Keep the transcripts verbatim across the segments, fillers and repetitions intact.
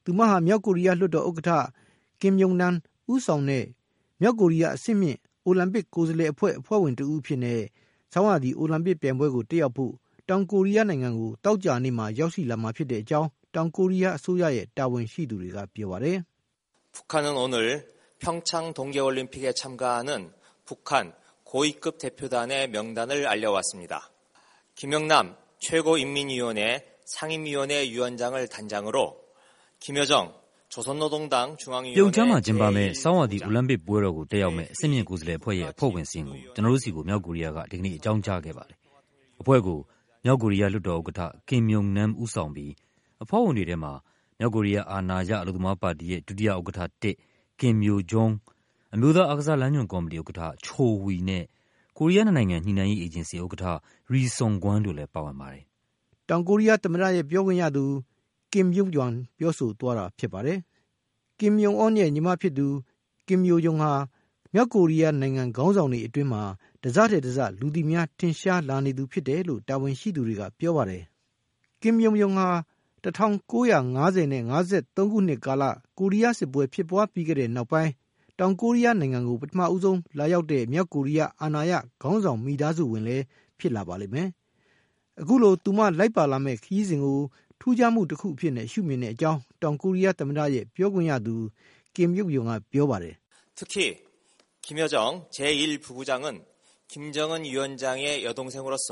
သူမဟာမြောက်ကိုရီးယားလွှတ်တော်ဥက္ကဋ္ဌကင်ယုံနန်ဦးဆောင်တဲ့မြောက်ကိုရီးယားအဆင့်မြင့်အိုလံပစ်ကိုယ်စားလှယ်အဖွဲ့အဖွဲ့ဝင်တဦးဖြစ်နေဆောင်းရာသီအိုလံပစ်ပြိုင်ပွဲကိုတက်ရောက်ဖို့တောင်ကိုရီးယားနိုင်ငံကိုတောက်ကြနေ့မှာရောက်ရှိလာမှာဖြစ်တဲ့အကြောင်းတောင်ကိုရီးယားအစိုးရရဲ့တာဝန်ရှိသူတွေကပြောပါတယ်။ 북한은 오늘 평창 동계올림픽에 참가하는 북한 고위급 대표단의 명단을 알려왔습니다. 김영남 최고인민위원회 상임위원회 위원장을 단장으로 김여정 조선노동당 중앙위원회 ပြုံချမ်းမှာကျင်းပမဲ့ဆောင်းရာသီအိုလံပစ်ပွဲတော်ကိုတက်ရောက်မဲ့အဆင့်မြင့်ကိုယ်စားလှယ်အဖွဲ့ရဲ့အဖွဲ့ဝင်စင်ကိုကျွန်တော်တို့စီကိုမြောက်ကိုရီးယားကဒီကနေ့အကြောင်းကြားခဲ့ပါတယ်။အဖွဲ့ကိုမြောက်ကိုရီးယားလွှတ်တော်ဥက္ကဋ္ဌကင်မြုံနမ်ဦးဆောင်ပြီးအဖွဲ့ဝင်တွေထဲမှာမြောက်ကိုရီးယားအာဏာရအလုပ်သမားပါတီရဲ့ဒုတိယဥက္ကဋ္ဌတစ်ကင်မျိုးဂျုံအမျိုးသားအားကစားလမ်းညွှန်ကော်မတီဥက္ကဋ္ဌချိုဝီနဲ့ကိုရီးယားနိုင်ငံညှိနှိုင်းရေးအေဂျင်စီဥက္ကဋ္ဌရီဆွန်ဂွမ်တို့လည်းပါဝင်ပါတယ်။တောင်ကိုရီးယားသမ္မတရဲ့ပြောခွင့်ရသူကင်ယုံယွမ်ပြောဆိုသွားတာဖြစ်ပါတယ်။ကင်ယုံအွန်ရဲ့ညီမဖြစ်သူကင်မျိုးယုံဟာမြောက်ကိုရီးယားနိုင်ငံခေါင်းဆောင်တွေအတွင်းမှာတစတဲ့တစလူသိများထင်ရှားလာနေသူဖြစ်တယ်လို့တာဝန်ရှိသူတွေကပြောပါတယ်။ကင်ယုံယုံဟာ၁၉၅၀နဲ့၅၃ခုနှစ်ကာလကိုရီးယားစစ်ပွဲဖြစ်ပွားပြီးခဲ့တဲ့နောက်ပိုင်းတောင်ကိုရီးယားနိုင်ငံကိုပထမဦးဆုံးလာရောက်တဲ့မြောက်ကိုရီးယားအာဏာရခေါင်းဆောင်မိသားစုဝင်လည်းဖြစ်လာပါလိမ့်မယ်။အခုလိုသူမလိုက်ပါလာမဲ့ခရီးစဉ်ကိုထူးခြားမှုတစ်ခုအဖြစ်နဲ့ရှုမြင်တဲ့အကြောင်းတောင်ကိုရီးယားသမ္မတရဲ့ပြောခွင့်ရသူကင်မြုံယုံကပြောပါတယ်။특히 김여정 제일 부부장은 김정은 위원장의 여동생으로서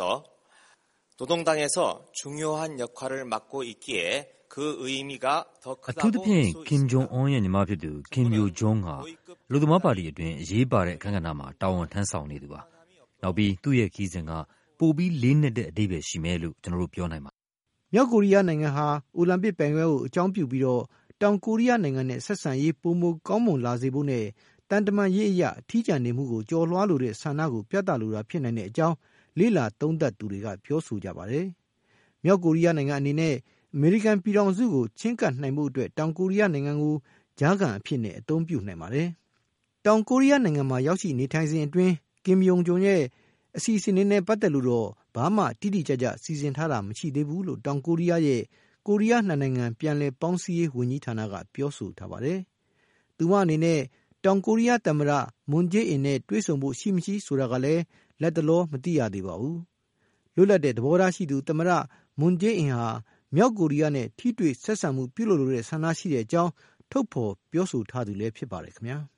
노동당에서 중요한 역할을 맡고 있기에 그 의미가 더 크다고 အထူးသဖြင့်ကင်ဂျုံအွန်ရဲ့ညီမဖြစ်သူကင်မျိုးဂျုံဟာလူသမားပါတီအတွင်းအရေးပါတဲ့အခမ်းအနားမှာတာဝန်ထမ်းဆောင်နေသူပါ။နောက်ပြီးသူ့ရဲ့ခီးစဉ်ကပိုပြီးလေးနက်တဲ့အဓိပ္ပာယ်ရှိမယ်လို့ကျွန်တော်တို့ပြောနိုင်ပါ။မြောက်ကိုရီးယားနိုင်ငံဟာအိုလံပစ်ပြိုင်ပွဲကိုအကြောင်းပြုပြီးတော့တောင်ကိုရီးယားနိုင်ငံနဲ့ဆက်ဆံရေးပိုမိုကောင်းမွန်လာစေဖို့နဲ့တန်တမန်ရေးအရာအထီးကျန်နေမှုကိုကြော်လွှားလိုတဲ့ဆန္ဒကိုပြသလိုတာဖြစ်နိုင်တဲ့အကြောင်းလေးလာသုံးသပ်သူတွေကပြောဆိုကြပါတယ်။မြောက်ကိုရီးယားနိုင်ငံအနေနဲ့အမေရိကန်ပြည်ထောင်စုကိုချင်းကပ်နိုင်မှုအတွက်တောင်ကိုရီးယားနိုင်ငံကိုကြားခံအဖြစ်နဲ့အသုံးပြုနိုင်ပါတယ်။တောင်ကိုရီးယားနိုင်ငံမှာရောက်ရှိနေထိုင်စဉ်အတွင်းကင်ယုံဂျုံရဲ့အစီအစဉ်တွေနဲ့ပတ်သက်လို့တော့ဘာမှတိတိကျကျစီစဉ်ထားတာမရှိသေးဘူးလို့တောင်ကိုရီးယားရဲ့ကိုရီးယားနှစ်နိုင်ငံပြန်လည်ပေါင်းစည်းရေးဝန်ကြီးဌာနကပြောဆိုထားပါတယ်။သူမအနေနဲ့တောင်ကိုရီးယားသမ္မတမွန်ဂျေးအင်နဲ့တွေ့ဆုံဖို့ရှိမရှိဆိုတာကလည်းလက်တလောမသိရသေးပါဘူး။လွတ်လပ်တဲ့သဘောထားရှိသူသမ္မတမွန်ဂျေးအင်ဟာမြောက်ကိုရီးယားနဲ့ထိတွေ့ဆက်ဆံမှုပြုလုပ်လိုတဲ့ဆန္ဒရှိတဲ့အကြောင်းထုတ်ဖော်ပြောဆိုထားသူလည်းဖြစ်ပါတယ်ခင်ဗျာ။